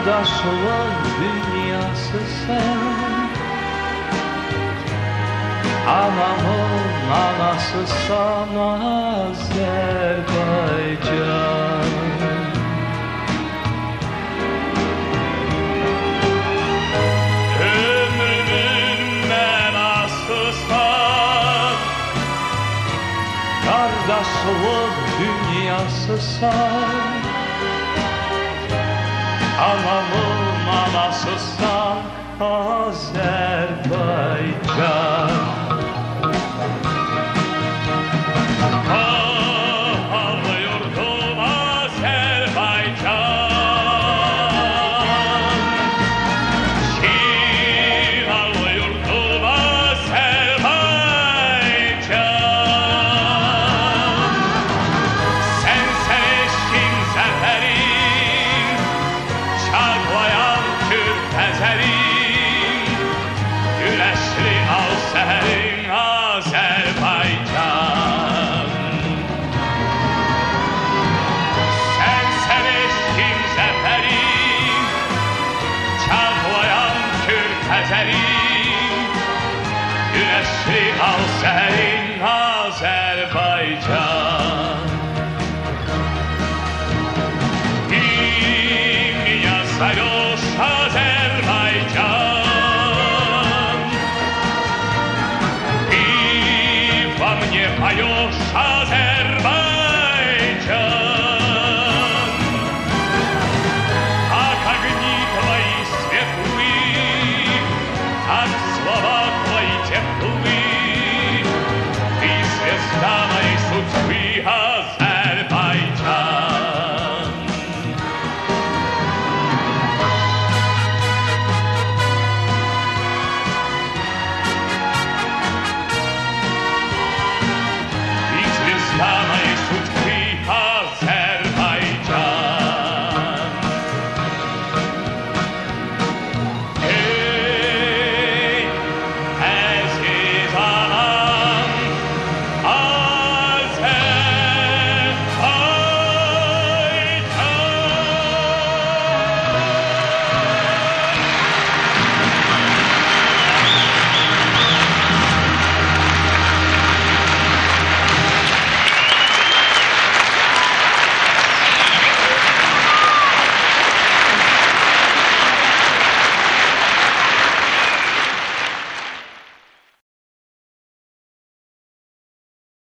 Kardeşler dünyası sen, anamın anası sana Azerbaycan. Ömrümün mənası sen, Kardeşler dünyası sen, anamın anası sen Azerbaycan. Baharlı yurdum Azerbaycan, şiranlı yurdum Azerbaycan. Sen eşkin zəfərin, çarlayan Türk əzərin, güləşli al səhərin Azerbaycan. Sen eşkin zəfərin, çarlayan Türk əzərin, güləşli al səhərin Azerbaycan. İmni yazarış Azerbaycan,